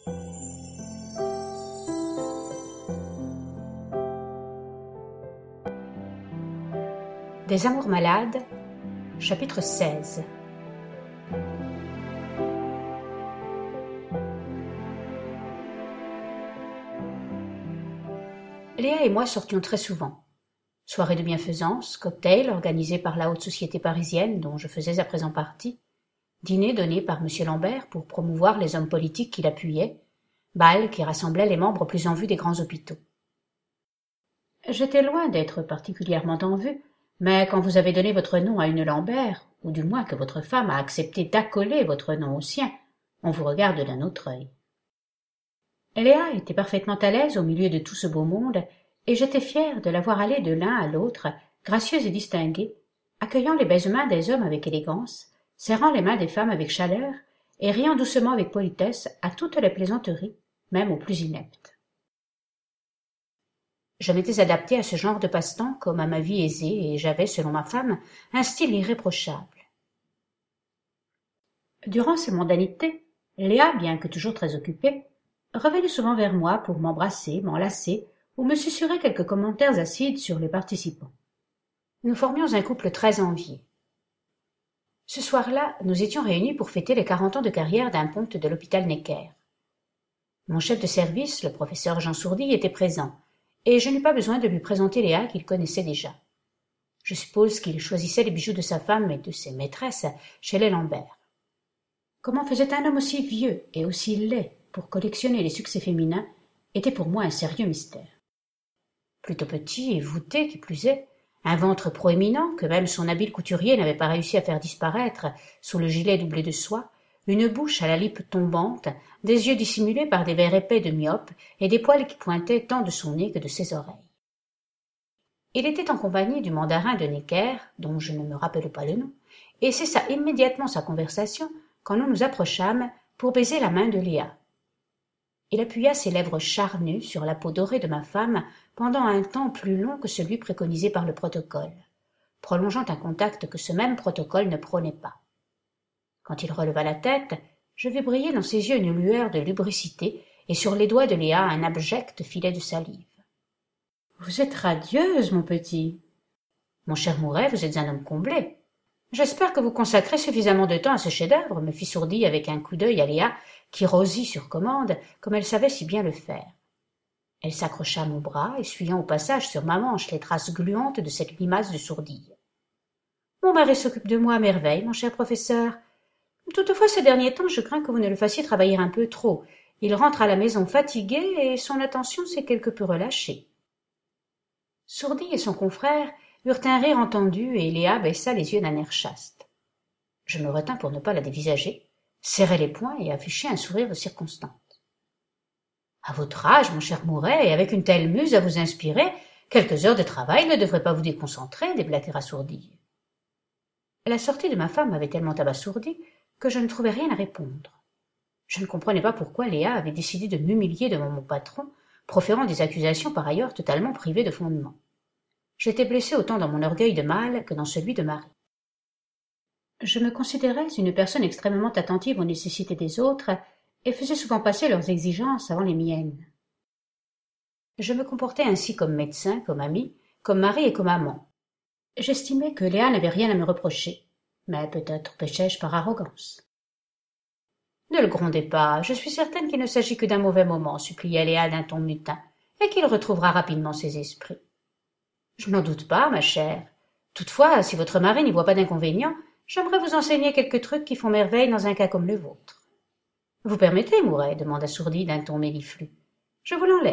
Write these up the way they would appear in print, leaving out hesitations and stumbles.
Des amours malades, chapitre 16. Léa et moi sortions très souvent. Soirées de bienfaisance, cocktails organisés par la haute société parisienne dont je faisais à présent partie, dîners donnés par M. Lambert pour promouvoir les hommes politiques qui l'appuyaient, bals qui rassemblaient les membres plus en vue des grands hôpitaux. J'étais loin d'être particulièrement en vue, mais quand vous avez donné votre nom à une Lambert, ou du moins que votre femme a accepté d'accoler votre nom au sien, on vous regarde d'un autre œil. Léa était parfaitement à l'aise au milieu de tout ce beau monde, et j'étais fière de la voir aller de l'un à l'autre, gracieuse et distinguée, accueillant les baisements des hommes avec élégance, serrant les mains des femmes avec chaleur, et riant doucement avec politesse à toutes les plaisanteries, même aux plus ineptes. Je m'étais adaptée à ce genre de passe-temps comme à ma vie aisée, et j'avais, selon ma femme, un style irréprochable. Durant ces mondanités, Léa, bien que toujours très occupée, revenait souvent vers moi pour m'embrasser, m'enlacer ou me susurrer quelques commentaires acides sur les participants. Nous formions un couple très envié. Ce soir-là, nous étions réunis pour fêter les 40 ans de carrière d'un ponte de l'hôpital Necker. Mon chef de service, le professeur Jean Sourdille, était présent, et je n'eus pas besoin de lui présenter Léa qu'il connaissait déjà. Je suppose qu'il choisissait les bijoux de sa femme et de ses maîtresses chez les Lambert. Comment faisait un homme aussi vieux et aussi laid pour collectionner les succès féminins était pour moi un sérieux mystère. Plutôt petit et voûté qui plus est, un ventre proéminent que même son habile couturier n'avait pas réussi à faire disparaître sous le gilet doublé de soie, une bouche à la lippe tombante, des yeux dissimulés par des verres épais de myope et des poils qui pointaient tant de son nez que de ses oreilles. Il était en compagnie du mandarin de Necker, dont je ne me rappelle pas le nom, et cessa immédiatement sa conversation quand nous nous approchâmes pour baiser la main de Léa. Il appuya ses lèvres charnues sur la peau dorée de ma femme pendant un temps plus long que celui préconisé par le protocole, prolongeant un contact que ce même protocole ne prônait pas. Quand il releva la tête, je vis briller dans ses yeux une lueur de lubricité et sur les doigts de Léa un abject filet de salive. « Vous êtes radieuse, mon petit. Mon cher Mouret, vous êtes un homme comblé. J'espère que vous consacrez suffisamment de temps à ce chef-d'œuvre, me fit Sourdille avec un coup d'œil à Léa qui rosit sur commande, comme elle savait si bien le faire. Elle s'accrocha à mon bras, essuyant au passage sur ma manche les traces gluantes de cette limace de Sourdille. « Mon mari s'occupe de moi à merveille, mon cher professeur. Toutefois, ces derniers temps, je crains que vous ne le fassiez travailler un peu trop. Il rentre à la maison fatigué et son attention s'est quelque peu relâchée. » Sourdille et son confrère eurent un rire entendu et Léa baissa les yeux d'un air chaste. Je me retins pour ne pas la dévisager, serrai les poings et affichai un sourire de circonstante. « À votre âge, mon cher Mouret, et avec une telle muse à vous inspirer, quelques heures de travail ne devraient pas vous déconcentrer, déblatera Sourdille. » La sortie de ma femme m'avait tellement abasourdi que je ne trouvais rien à répondre. Je ne comprenais pas pourquoi Léa avait décidé de m'humilier devant mon patron, proférant des accusations par ailleurs totalement privées de fondement. J'étais blessée autant dans mon orgueil de mâle que dans celui de mari. Je me considérais une personne extrêmement attentive aux nécessités des autres et faisais souvent passer leurs exigences avant les miennes. Je me comportais ainsi comme médecin, comme ami, comme mari et comme amant. J'estimais que Léa n'avait rien à me reprocher, mais peut-être péchais-je par arrogance. « Ne le grondez pas, je suis certaine qu'il ne s'agit que d'un mauvais moment, supplia Léa d'un ton mutin, et qu'il retrouvera rapidement ses esprits. » Je n'en doute pas, ma chère. Toutefois, si votre mari n'y voit pas d'inconvénient, j'aimerais vous enseigner quelques trucs qui font merveille dans un cas comme le vôtre. « Vous permettez, Mouret ?» demanda Sourdille d'un ton méliflu. « Je vous l'enlève. »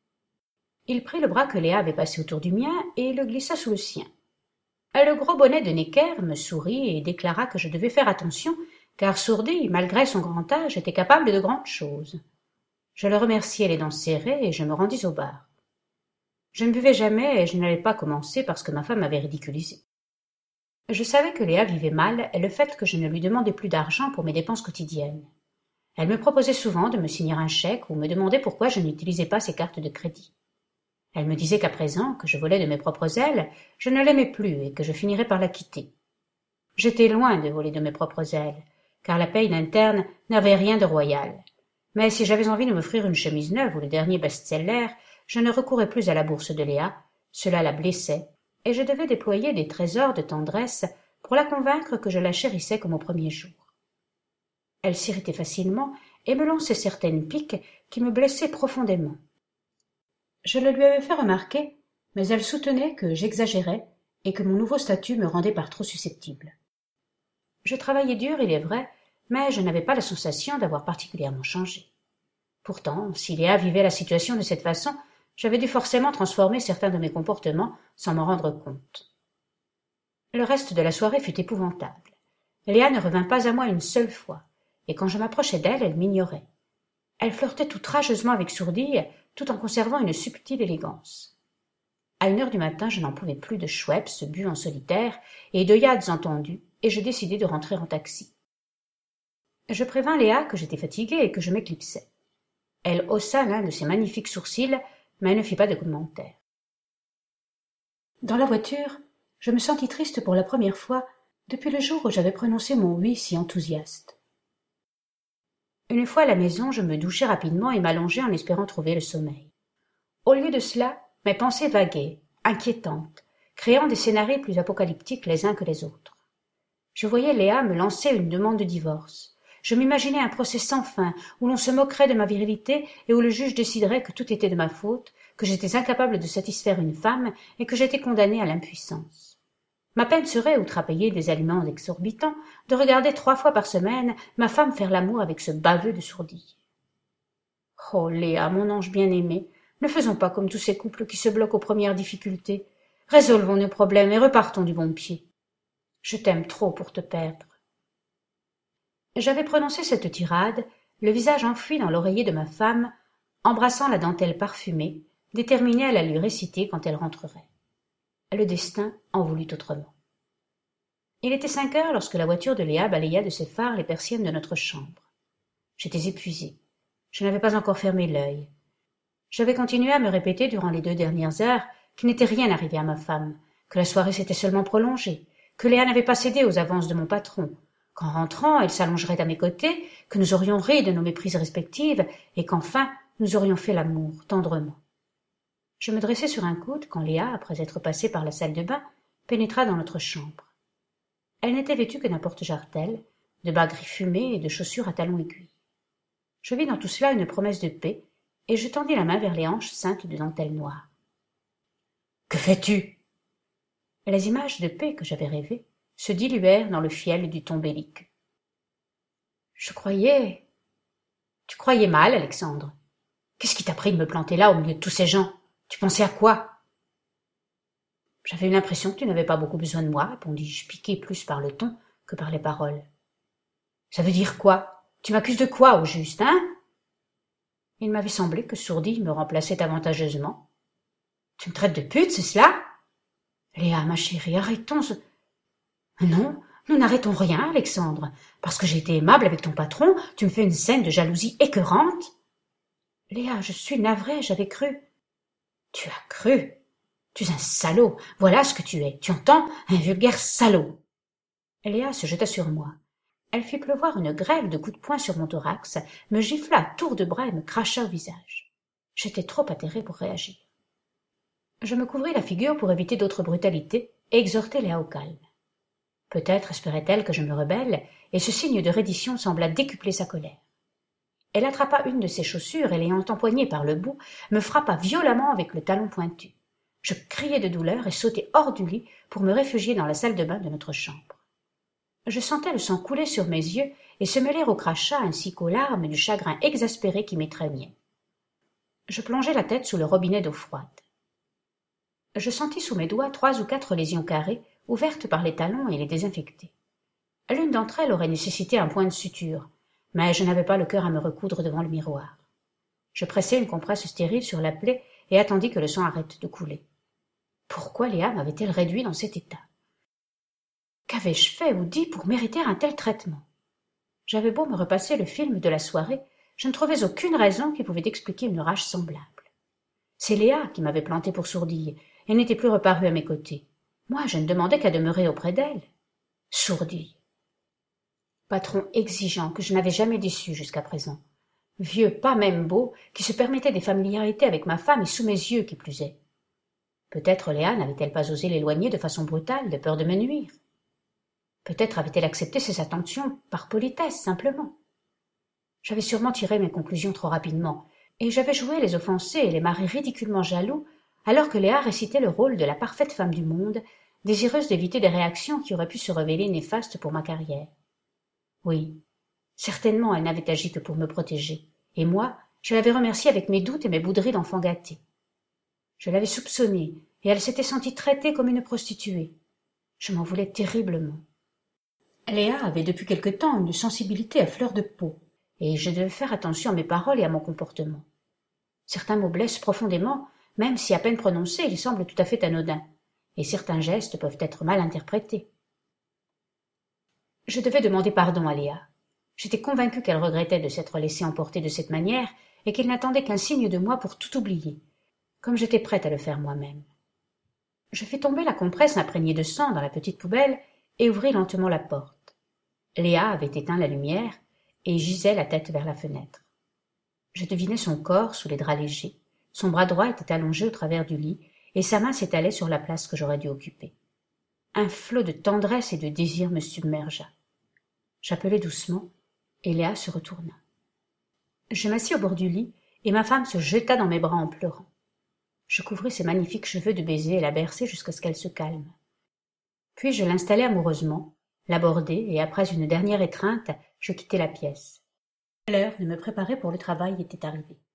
Il prit le bras que Léa avait passé autour du mien et le glissa sous le sien. Le gros bonnet de Necker me sourit et déclara que je devais faire attention, car Sourdille, malgré son grand âge, était capable de grandes choses. Je le remerciai les dents serrées et je me rendis au bar. Je ne buvais jamais et je n'allais pas commencer parce que ma femme m'avait ridiculisé. Je savais que Léa vivait mal et le fait que je ne lui demandais plus d'argent pour mes dépenses quotidiennes. Elle me proposait souvent de me signer un chèque ou me demandait pourquoi je n'utilisais pas ses cartes de crédit. Elle me disait qu'à présent, que je volais de mes propres ailes, je ne l'aimais plus et que je finirais par la quitter. J'étais loin de voler de mes propres ailes, car la paye d'interne n'avait rien de royal. Mais si j'avais envie de m'offrir une chemise neuve ou le dernier best-seller, je ne recourais plus à la bourse de Léa, cela la blessait, et je devais déployer des trésors de tendresse pour la convaincre que je la chérissais comme au premier jour. Elle s'irritait facilement et me lançait certaines piques qui me blessaient profondément. Je le lui avais fait remarquer, mais elle soutenait que j'exagérais et que mon nouveau statut me rendait par trop susceptible. Je travaillais dur, il est vrai, mais je n'avais pas la sensation d'avoir particulièrement changé. Pourtant, si Léa vivait la situation de cette façon, j'avais dû forcément transformer certains de mes comportements sans m'en rendre compte. Le reste de la soirée fut épouvantable. Léa ne revint pas à moi une seule fois, et quand je m'approchais d'elle, elle m'ignorait. Elle flirtait outrageusement avec Sourdille, tout en conservant une subtile élégance. À 1 heure du matin, je n'en pouvais plus de Schweppes bu en solitaire et d'œillades entendues, et je décidai de rentrer en taxi. Je prévins Léa que j'étais fatiguée et que je m'éclipsais. Elle haussa l'un de ses magnifiques sourcils, mais ne fit pas de commentaire. Dans la voiture, je me sentis triste pour la première fois depuis le jour où j'avais prononcé mon oui si enthousiaste. Une fois à la maison, je me douchai rapidement et m'allongeai en espérant trouver le sommeil. Au lieu de cela, mes pensées vaguaient, inquiétantes, créant des scénarios plus apocalyptiques les uns que les autres. Je voyais Léa me lancer une demande de divorce. Je m'imaginais un procès sans fin, où l'on se moquerait de ma virilité et où le juge déciderait que tout était de ma faute, que j'étais incapable de satisfaire une femme et que j'étais condamnée à l'impuissance. Ma peine serait, outre à payer des aliments exorbitants, de regarder 3 fois par semaine ma femme faire l'amour avec ce baveux de Sourdille. Oh, Léa, mon ange bien-aimé, ne faisons pas comme tous ces couples qui se bloquent aux premières difficultés. Résolvons nos problèmes et repartons du bon pied. Je t'aime trop pour te perdre. J'avais prononcé cette tirade, le visage enfoui dans l'oreiller de ma femme, embrassant la dentelle parfumée, déterminée à la lui réciter quand elle rentrerait. Le destin en voulut autrement. Il était 5 heures lorsque la voiture de Léa balaya de ses phares les persiennes de notre chambre. J'étais épuisée. Je n'avais pas encore fermé l'œil. J'avais continué à me répéter durant les 2 dernières heures qu'il n'était rien arrivé à ma femme, que la soirée s'était seulement prolongée, que Léa n'avait pas cédé aux avances de mon patron, qu'en rentrant, elle s'allongerait à mes côtés, que nous aurions ri de nos méprises respectives, et qu'enfin, nous aurions fait l'amour tendrement. Je me dressai sur un coude quand Léa, après être passée par la salle de bain, pénétra dans notre chambre. Elle n'était vêtue que d'un porte-jartelle, de bas gris fumés et de chaussures à talons aiguilles. Je vis dans tout cela une promesse de paix, et je tendis la main vers les hanches ceintes de dentelle noire. « Que fais-tu » Les images de paix que j'avais rêvées se diluèrent dans le fiel du tombélique. « Je croyais… » « Tu croyais mal, Alexandre. Qu'est-ce qui t'a pris de me planter là au milieu de tous ces gens? Tu pensais à quoi ?» « J'avais eu l'impression que tu n'avais pas beaucoup besoin de moi, répondis-je, piqué plus par le ton que par les paroles. « Ça veut dire quoi? Tu m'accuses de quoi, au juste, hein ?» Il m'avait semblé que Sourdille me remplaçait avantageusement. « Tu me traites de pute, c'est cela? » ?»« Léa, ma chérie, arrêtons ce… » »« Non, nous n'arrêtons rien, Alexandre. Parce que j'ai été aimable avec ton patron, tu me fais une scène de jalousie écœurante. »« Léa, je suis navrée, j'avais cru. »« Tu as cru? Tu es un salaud, voilà ce que tu es, tu entends? Un vulgaire salaud. » Léa se jeta sur moi. Elle fit pleuvoir une grêle de coups de poing sur mon thorax, me gifla à tour de bras et me cracha au visage. J'étais trop atterrée pour réagir. Je me couvris la figure pour éviter d'autres brutalités et exhortai Léa au calme. Peut-être espérait-elle que je me rebelle, et ce signe de reddition sembla décupler sa colère. Elle attrapa une de ses chaussures et, l'ayant empoignée par le bout, me frappa violemment avec le talon pointu. Je criai de douleur et sautai hors du lit pour me réfugier dans la salle de bain de notre chambre. Je sentais le sang couler sur mes yeux et se mêler au crachat ainsi qu'aux larmes du chagrin exaspéré qui m'étreignait. Je plongeai la tête sous le robinet d'eau froide. Je sentis sous mes doigts 3 ou 4 lésions carrées, ouvertes par les talons, et les désinfecter. L'une d'entre elles aurait nécessité un point de suture, mais je n'avais pas le cœur à me recoudre devant le miroir. Je pressai une compresse stérile sur la plaie et attendis que le sang arrête de couler. Pourquoi Léa m'avait-elle réduit dans cet état? Qu'avais-je fait ou dit pour mériter un tel traitement? J'avais beau me repasser le film de la soirée, je ne trouvais aucune raison qui pouvait expliquer une rage semblable. C'est Léa qui m'avait planté pour Sourdille et n'était plus reparue à mes côtés. Moi, je ne demandais qu'à demeurer auprès d'elle. Sourdille. Patron exigeant que je n'avais jamais déçu jusqu'à présent. vieux pas même beau, qui se permettait des familiarités avec ma femme et sous mes yeux qui plus est. Peut-être Léa n'avait-elle pas osé l'éloigner de façon brutale, de peur de me nuire. Peut-être avait-elle accepté ses attentions, par politesse simplement. J'avais sûrement tiré mes conclusions trop rapidement, et j'avais joué les offensés et les maris ridiculement jaloux, alors que Léa récitait le rôle de la parfaite femme du monde, désireuse d'éviter des réactions qui auraient pu se révéler néfastes pour ma carrière. Oui, certainement elle n'avait agi que pour me protéger, et moi, je l'avais remerciée avec mes doutes et mes bouderies d'enfant gâté. Je l'avais soupçonnée, et elle s'était sentie traitée comme une prostituée. Je m'en voulais terriblement. Léa avait depuis quelque temps une sensibilité à fleur de peau, et je devais faire attention à mes paroles et à mon comportement. Certains mots blessent profondément, même si à peine prononcés, ils semblent tout à fait anodins, et certains gestes peuvent être mal interprétés. Je devais demander pardon à Léa. J'étais convaincue qu'elle regrettait de s'être laissée emporter de cette manière et qu'elle n'attendait qu'un signe de moi pour tout oublier, comme j'étais prête à le faire moi-même. Je fis tomber la compresse imprégnée de sang dans la petite poubelle et ouvris lentement la porte. Léa avait éteint la lumière et gisait la tête vers la fenêtre. Je devinais son corps sous les draps légers. Son bras droit était allongé au travers du lit et sa main s'étalait sur la place que j'aurais dû occuper. Un flot de tendresse et de désir me submergea. J'appelai doucement et Léa se retourna. Je m'assis au bord du lit et ma femme se jeta dans mes bras en pleurant. Je couvris ses magnifiques cheveux de baisers et la berçai jusqu'à ce qu'elle se calme. Puis je l'installai amoureusement, l'abordai et après une dernière étreinte, je quittai la pièce. L'heure de me préparer pour le travail était arrivée.